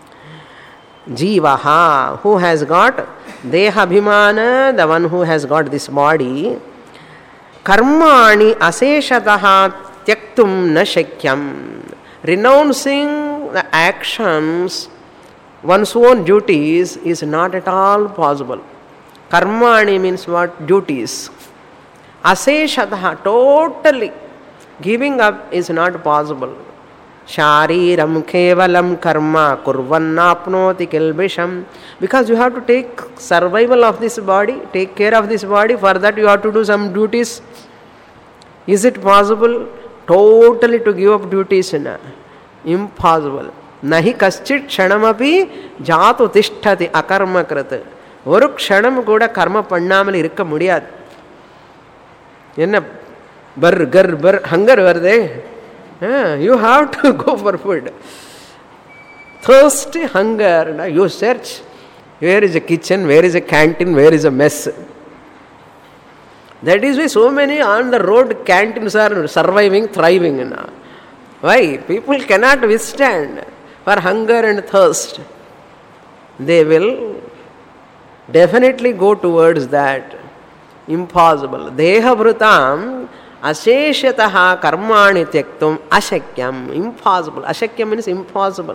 Speaker 1: Jivaha, who has got Deha Bhimana, the one who has got this body. Karmani aseshataha tyaktum na shakyam. Renouncing the actions, one's own duties, is not at all possible. Karmani means what? Duties. Aseshataha, totally. Giving up is not possible. Shariram kevalam karma kurvannapnoti kilbisham. Because you have to take survival of this body, take care of this body. For that you have to do some duties. Is it possible totally to give up duties? Impossible. Nahi kaschit kshanamapi jatu tishtati akarma krata. Oru kshanam kuda karma pannamal irukka mudiyad. Enna Bar, gar, bar, hunger were they? Yeah, you have to go for food. Thirsty, hunger. You search. Where is a kitchen? Where is a canteen? Where is a mess? That is why so many on the road canteens are surviving, thriving. Why? People cannot withstand for hunger and thirst. They will definitely go towards that. Impossible. Deha Bhritam Asheshataha karmani tyaktum ashakyam. Impossible. Ashakyam means impossible.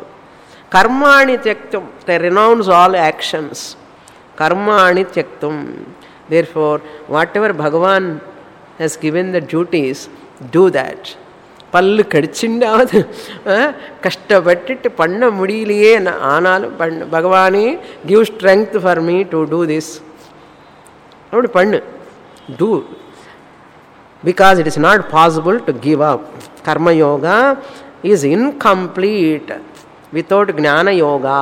Speaker 1: Karmani tyaktum. They renounce all actions. Karmani tyaktum. Therefore, whatever Bhagavan has given the duties, do that. Pallu kadichindavadu kashtapattittu panna mudiyaliye aanalum pannu Bhagavane give strength for me to do this. Avadu pannu do, because it is not possible to give up. Karma yoga is incomplete without Jnana yoga.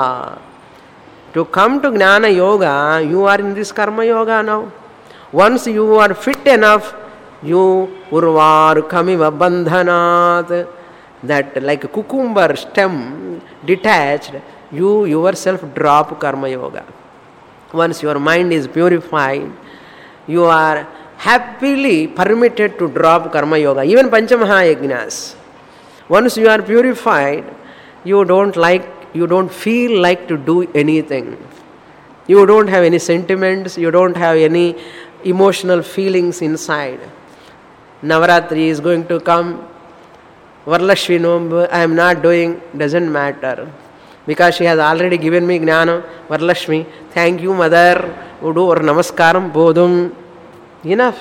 Speaker 1: To come to Jnana yoga, you are in this karma yoga now. Once you are fit enough, you urvarukamiva bandhanat, that like a cucumber stem detached, you yourself drop karma yoga. Once your mind is purified, you are happily permitted to drop karma yoga. Even Panchamahayagnas, once you are purified, you don't like, you don't feel like to do anything. You don't have any sentiments, you don't have any emotional feelings inside. Navaratri is going to come, Varalakshmi Nombu I am not doing, doesn't matter, because she has already given me Jnana. Varalakshmi, thank you mother, udu or namaskaram bodum, enough.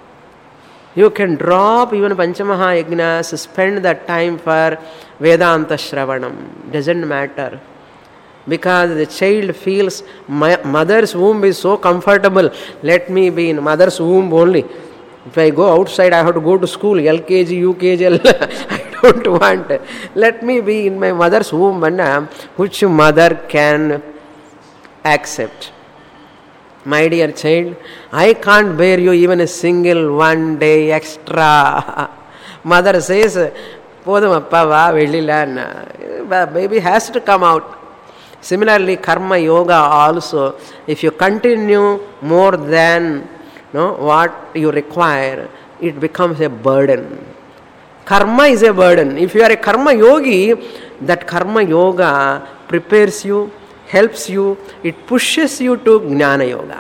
Speaker 1: You can drop even Panchamahayagnas, spend that time for Vedanta Shravanam, doesn't matter. Because the child feels my mother's womb is so comfortable, let me be in mother's womb only. If I go outside, I have to go to school, L K G, U K G, I don't want. Let me be in my mother's womb, which mother can accept. My dear child, I can't bear you even a single one day extra. Mother says, Podam appa va velila, baby has to come out. Similarly, karma yoga also, if you continue more than no, what you require, it becomes a burden. Karma is a burden. If you are a karma yogi, that karma yoga prepares you, helps you, it pushes you to Jnana yoga.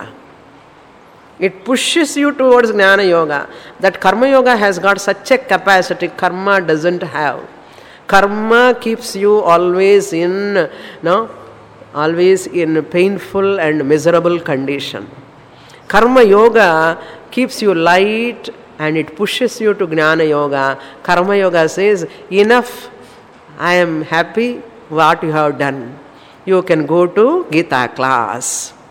Speaker 1: It pushes you towards Jnana yoga. That karma yoga has got such a capacity karma doesn't have. Karma keeps you always in, no, always in painful and miserable condition. Karma yoga keeps you light and it pushes you to Jnana yoga. Karma yoga says, enough, I am happy what you have done. You can go to Gita class.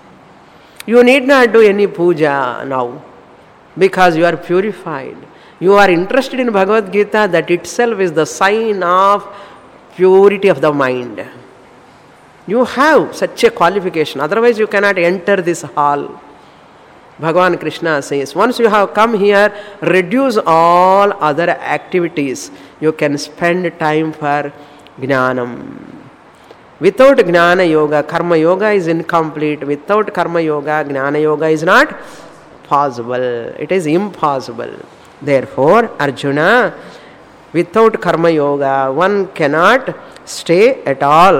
Speaker 1: You need not do any puja now, because you are purified. You are interested in Bhagavad Gita, that itself is the sign of purity of the mind. You have such a qualification, otherwise you cannot enter this hall. Bhagavan Krishna says, once you have come here, reduce all other activities. You can spend time for Jnanam. Without Jnana yoga, karma yoga is incomplete. Without karma yoga, Jnana yoga is not possible. It is impossible. Therefore, Arjuna, without karma yoga, one cannot stay at all.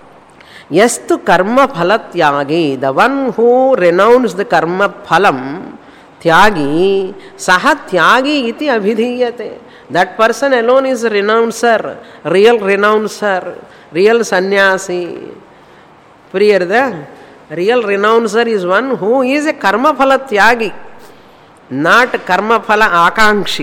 Speaker 1: Yastu karma phala tyagi, the one who renounced the karma phalam, tyagi, saha tyagi iti abhidhiyate. That person alone is a renouncer, real renouncer, real sannyasi. Priyarda, real renouncer is one who is a karma phala tyagi, not karma phala akankshi.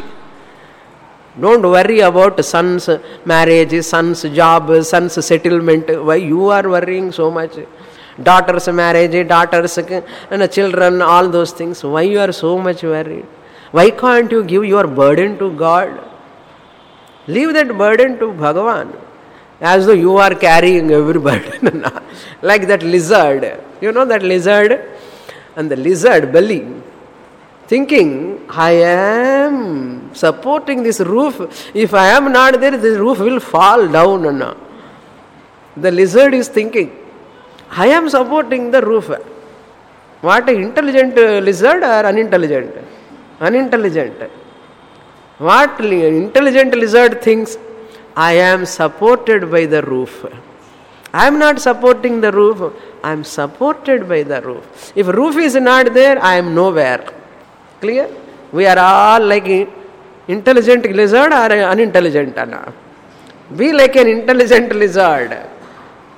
Speaker 1: Don't worry about son's marriage, son's job, son's settlement. Why you are worrying so much? Daughter's marriage, daughter's and children, all those things. Why you are so much worried? Why can't you give your burden to God? Leave that burden to Bhagavan. As though you are carrying every burden. Like that lizard. You know that lizard? And the lizard belly, thinking, I am supporting this roof. If I am not there, this roof will fall down. The lizard is thinking, I am supporting the roof. What an intelligent lizard or unintelligent? Unintelligent. What intelligent lizard thinks? I am supported by the roof. I am not supporting the roof. I am supported by the roof. If roof is not there, I am nowhere. Clear? We are all like intelligent lizard or unintelligent. Be like an intelligent lizard.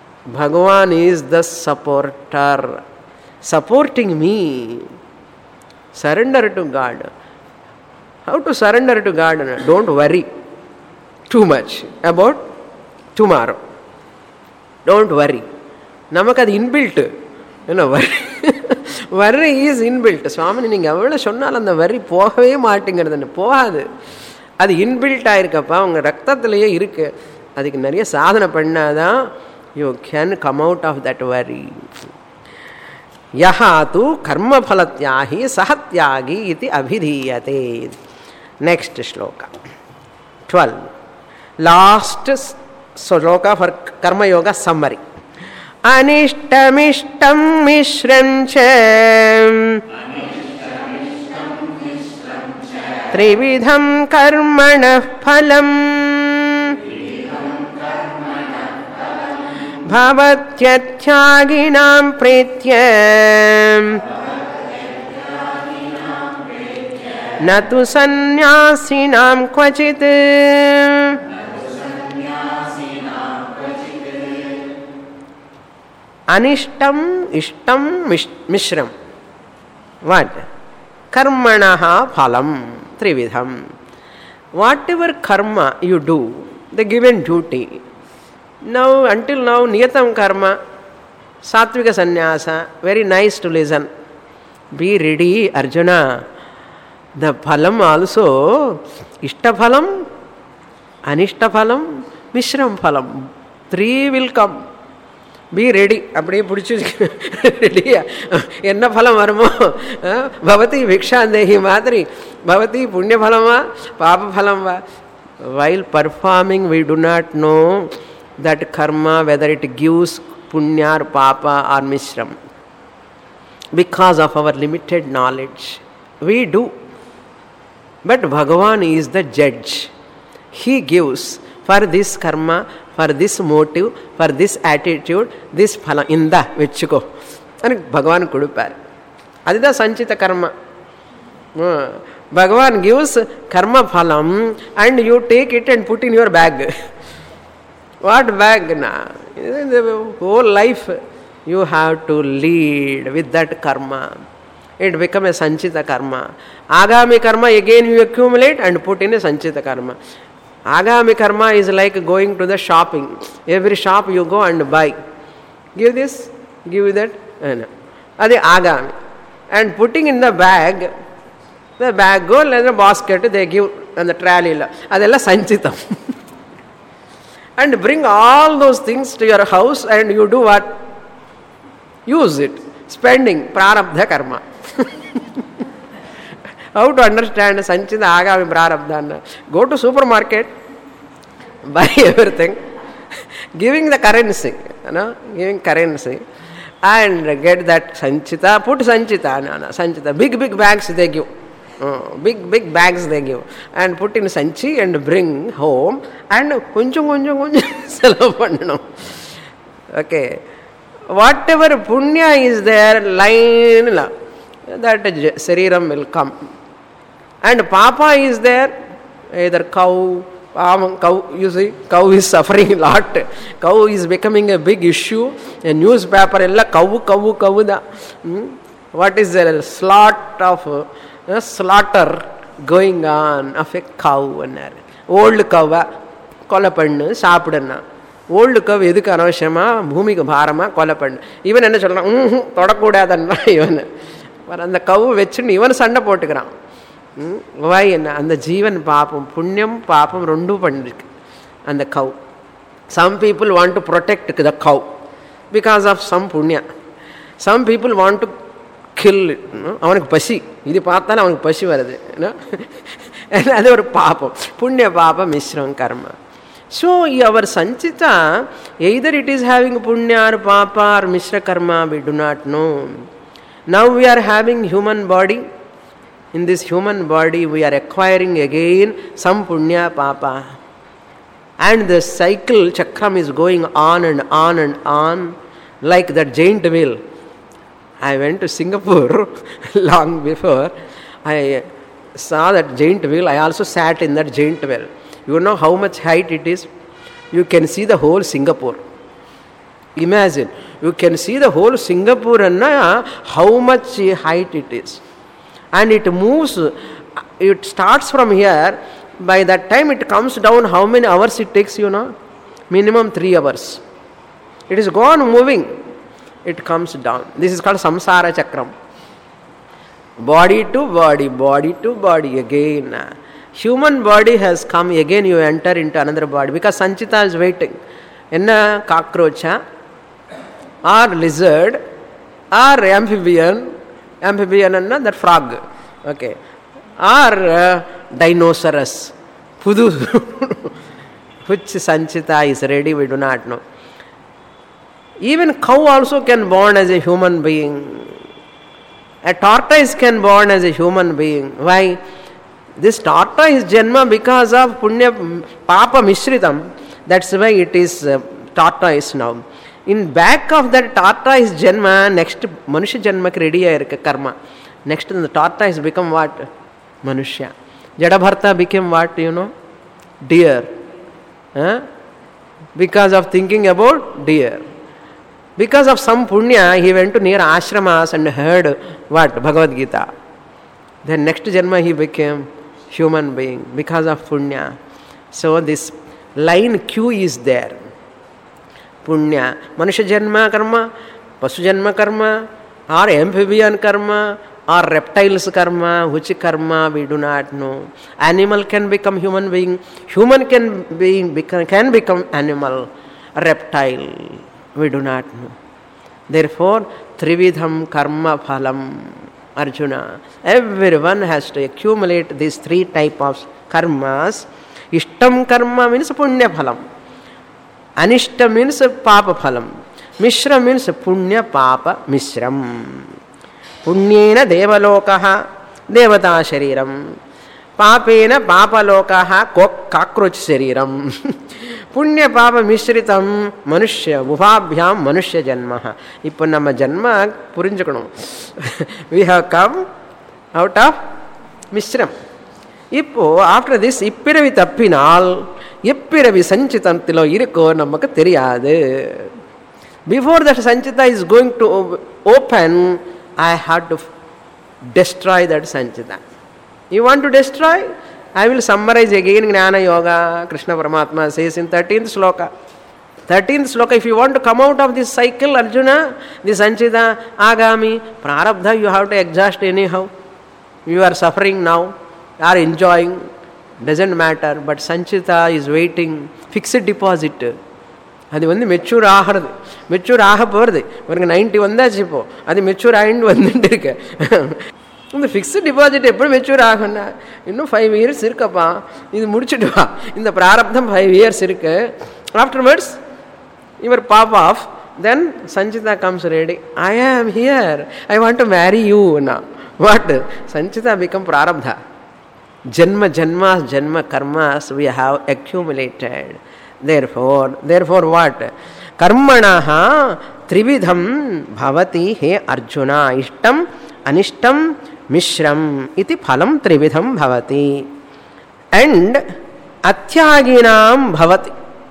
Speaker 1: Bhagavan is the supporter, supporting me. Surrender to God. How to surrender to God? Don't worry too much about tomorrow. Don't worry. நமக்கு அது inbuilt. என்ன வரி வரி is inbuilt. சுவாமி நீங்கள் எவ்வளோ சொன்னாலும் அந்த வரி போகவே மாட்டேங்கிறது, போகாது. அது இன்பில்ட் ஆயிருக்கப்பா, உங்கள் ரத்தத்திலேயே இருக்குது. அதுக்கு நிறைய சாதனை பண்ணாதான் you can come out of that வரி. யஹா து கர்மஃலத்யாகி சஹத்யாகி இது அபிதீயதே. Next sloka twelve, last sloka for karma yoga summary. அனிஷ்டமிஷ்டம் மிஸ்ரம் ச த்ரிவிதம் கர்மணः ஃபலம் பவத்யத்யாகினாம் ப்ரீத்ய ந து சந்நியாசினாம் க்வசித். அனிஷ்டம் இஷ்டம் மிஸ்ரம். வாட்? கர்மணः பலம் த்ரிவிதம். Whatever karma you do, the given duty. Now, until now, niyatam karma, satvika sannyasa, very nice to listen. Be ready, Arjuna. The phalam also, ishta phalam, anishta phalam, mishram phalam. Three will come. Be ready. அப்படியே பிடிச்சி ரெடியா என்ன பலம் வருமோ. பவதி பிக்ஷாந்தேகி மாதிரி பவதி புண்ணிய பலமா பாப பலம் வா. While performing, we do not know that karma, whether it gives punya or papa or mishram. Because of our limited knowledge, we do. But Bhagavan is the judge. He gives for this karma, for this motive, for this attitude, this phala. Inda vechiko. And Bhagavan kudupar. Adida sanchita karma. Bhagavan gives karma phalam and you take it and put in your bag. What bag na? The whole life you have to lead with that karma. It becomes a sanchita karma. Agami karma again you accumulate and put in a sanchita karma. Agami karma is like going to the shopping. Every shop you go and buy. Give this, give that. That is agami. And putting in the bag, the bag go in the basket, they give and the trolley. That is sanchita. And bring all those things to your house and you do what? Use it. Spending. Prarabdha karma. How to understand sanchita agami prarabdha? Go to supermarket, buy everything, giving the currency, you know, giving currency, and get that sanchita, put sanchita, no, no, sanchita, big, big bags they give. Uh, big big bags they give and put in sanchi and bring home and konjam konjam konjam selavu pannanum. Okay, whatever punya is there, line la, that shariram will come. And papa is there, either cow, cow, you see, cow is suffering a lot. Cow is becoming a big issue. A newspaper ella cow cow cow da. Hmm? What is the slaughter of uh, slaughter going on of a cow? Old cow கொலை பண்ணு சாப்பிடுன்னா. Old கவ் எதுக்கு அனவசியமா? பூமிக்கு பாரமாக கொலை பண்ணு. இவன் என்ன சொல்கிறான்? ம் தொடக்கூடாதுன்னா இவன் அந்த கவு வச்சுன்னு இவன் சண்டை போட்டுக்கிறான். வாய் என்ன? அந்த ஜீவன் பாப்பம், புண்ணியம் பாப்பம் ரெண்டும் பண்ணிருக்கு அந்த cow. Some people want to protect the cow because of some punya. Some people want to kill. அவனுக்கு பசி, இது பார்த்தாலும் அவனுக்கு பசி வருது. அது ஒரு பாப்பம், புண்ணிய பாபம் மிஸ்ரம் கர்மா. So our sanchita, either it is having punya or papa or mishra karma, we do not know. Now we are having human body. In this human body we are acquiring again some punya papa. And the cycle chakram is going on and on and on like that giant wheel. I went to Singapore long before. I saw that giant wheel. I also sat in that giant wheel. You know how much height it is? You can see the whole Singapore. Imagine, you can see the whole Singapore and how much height it is. and it moves, it starts from here. By that time it comes down, how many hours it takes, you know? Minimum three hours. It is gone moving. It comes down. This is called samsara chakram. Body to body, body to body again. Human body has come, again you enter into another body because sanchita is waiting. Enna cockroach or lizard or amphibian, amphibian anna that frog, okay, or uh, dinosaurus, pudu, which sanchita is ready, we do not know. Even cow also can born as a human being. A tortoise can born as a human being. Why? This tortoise janma because of punya papa mishritam. That's why it is uh, tortoise now. In back of that tortoise janma, next manusya janma ki ready ayirukku karma. Next the tortoise become what? Manushya. Jadabharta became what, you know? Deer. Huh? Because of thinking about deer. Because of some punya, he went to near ashramas and heard what? Bhagavad Gita. Then next janma he became human being because of punya. So this line Q is there. Punya. Manusya janma karma, pasu janma karma, or amphibian karma, or reptiles karma, which karma we do not know. Animal can become human being. Human can be become, can become animal, reptile. We do not know. Therefore, trividham karma phalam, Arjuna. Everyone has to accumulate these three types of karmas. Ishtam karma means punya phalam. Anishta means papa phalam. Mishra means punya papa mishram. Punyena devalokaha devata shariram. Papena papalokaha cockroach shariram. Punya papa mishritam manushya ubhabhyam manushya janma. Ipo nama janma purinjakanu. We have come out of mishram. Ipo after this ippiravi tappinal eppiravi sanchitantilo iriko namakku theriyadu. Before that sanchita is going to open, I have to destroy that sanchita. You want to destroy? I will summarize again Jnana Yoga. Krishna Paramatma says in thirteenth sloka. thirteenth sloka, if you want to come out of this cycle, Arjuna, this sanchita, agami, prarabdha, you have to exhaust anyhow. You are suffering now, you are enjoying, doesn't matter, but sanchita is waiting, fixed deposit. அது வந்து mature ஆகிறது, mature ஆக போகிறது. இவருக்கு ninety வந்தாச்சு இப்போ, அது mature ஆகிட்டு வந்துட்டு இருக்கு. இந்த ஃபிக்ஸ்டு டிபாசிட் எப்படி மெச்சூர் ஆகுன்னா, இன்னும் ஃபைவ் இயர்ஸ் இருக்கப்பா, இது முடிச்சுட்டு வா, இந்த பிராரப்தம் ஃபைவ் இயர்ஸ் இருக்கு. Afterwards your paap off, then sanchita comes ready. I am here, I want to marry you. நா what? Sanchita become prarabdha. Janma janmas janma karmas we have accumulated. Therefore, therefore what? Karmanaha trividham bhavati he Arjuna. Ishtam, anishtam, mishram iti phalam trividham bhavati. And atyaginam bhavati.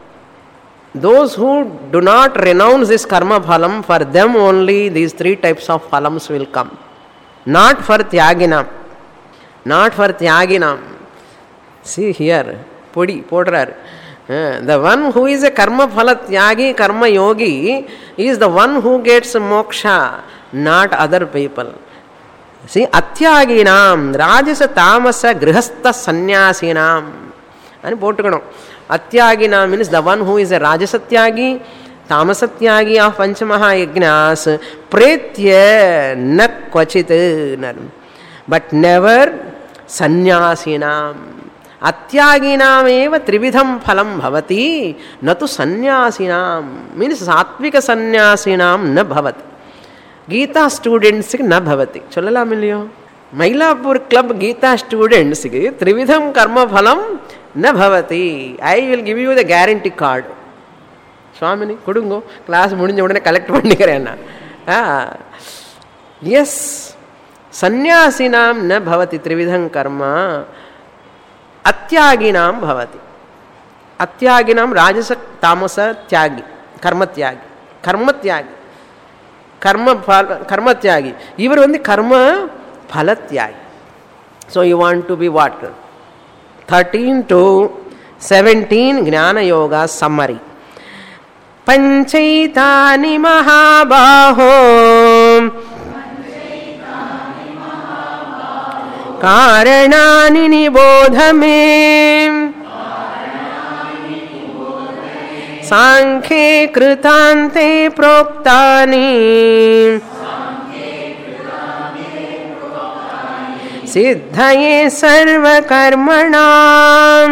Speaker 1: Those who do not renounce this karma phalam, for them only these three types of phalams will come. Not for tyaginam. Not for tyaginam. See here, podi, podrar. Uh, the one who is a karma phala tyagi, karma yogi, is the one who gets moksha, not other people. See, atyaginam, rajasa tamasa grihastha sannyasinam. And potukanam. Atyaginam means the one who is a rajasatyagi, tamasatyagi of panchamaha yajnas, pretya na kvachit, but never sannyasinam. Atyaginam eva trividham phalam bhavati, natu sannyasinam. Means satvika sannyasinam na bhavati. Gita students na bhavati. Cholala milyo. Mailapur club Gita students trividham karma phalam na bhavati. I will give you the guarantee card. Swamini, kudungo. Class mudinja udane collect pannikarena. Ah. Yes. Sannyasinam na bhavati trividham karma. Atyaginam bhavati. Atyaginam rajasa tamasa tyagi. Karma tyagi. Karma tyagi. Karma karma tyagi. Ivar வந்து karma phala tyagi. So you want to be what? thirteen to seventeen Jnana Yoga summary. Panchaitani Mahabaho Karanani Nibodhame Sankhe Krutante Proktani Siddhaye Sarva Karmanam.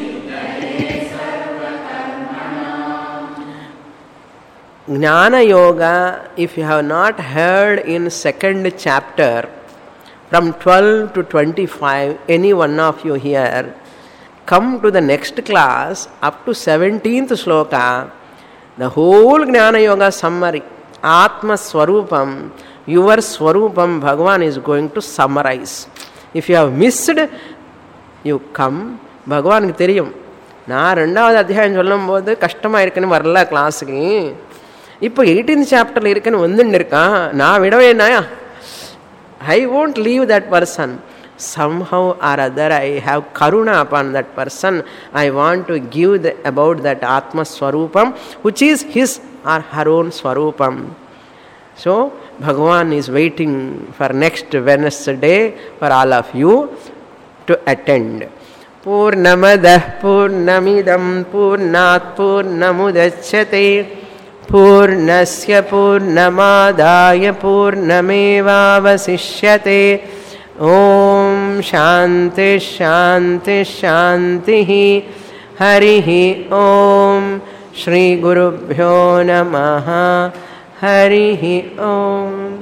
Speaker 1: Jnana Yoga, if you have not heard in second chapter, from twelve to twenty-five, any one of you here, come to the next class up to seventeenth sloka, the whole Jnana Yoga summary, Atma Swarupam, your Swarupam, Bhagavan is going to summarize. If you have missed, you come, Bhagavan ku theriyum. நான் ரெண்டாவது அத்தியாயம் சொல்லும் போது கஷ்டமாக இருக்குன்னு வரல கிளாஸுக்கு. இப்போ எயிட்டீன்த் சாப்டரில் இருக்குன்னு வந்துன்னு இருக்கான். நான் விடவேனா? I won't leave that person. Somehow or other I have karuna upon that person. I want to give the, about that Atma Swarupam, which is his or her own Swarupam. So Bhagavan is waiting for next Wednesday for all of you to attend. Purnamadah Purnamidam Purnat Purnamudachyate Purnasya Purnamadaya Purnamevavasishyate. Om Shanti Shanti Shanti Harihi Om Shri Gurubhyo Namaha Harihi Om.